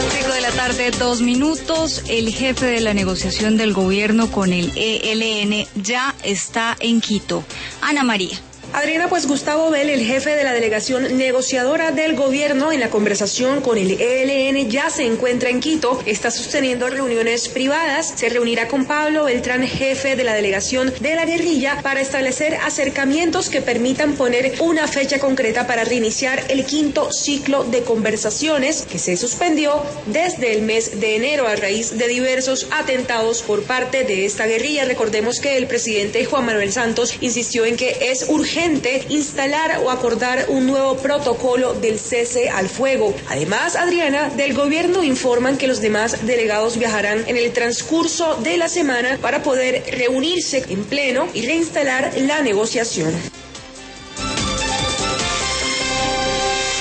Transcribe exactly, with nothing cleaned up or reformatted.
cinco de la tarde, dos minutos. El jefe de la negociación del gobierno con el E L N ya está en Quito. Ana María. Adriana, pues Gustavo Bell, el jefe de la delegación negociadora del gobierno en la conversación con el E L N, ya se encuentra en Quito, está sosteniendo reuniones privadas, se reunirá con Pablo Beltrán, jefe de la delegación de la guerrilla, para establecer acercamientos que permitan poner una fecha concreta para reiniciar el quinto ciclo de conversaciones que se suspendió desde el mes de enero a raíz de diversos atentados por parte de esta guerrilla. Recordemos que el presidente Juan Manuel Santos insistió en que es urgente instalar o acordar un nuevo protocolo del cese al fuego. Además, Adriana, del gobierno informan que los demás delegados viajarán en el transcurso de la semana para poder reunirse en pleno y reinstalar la negociación.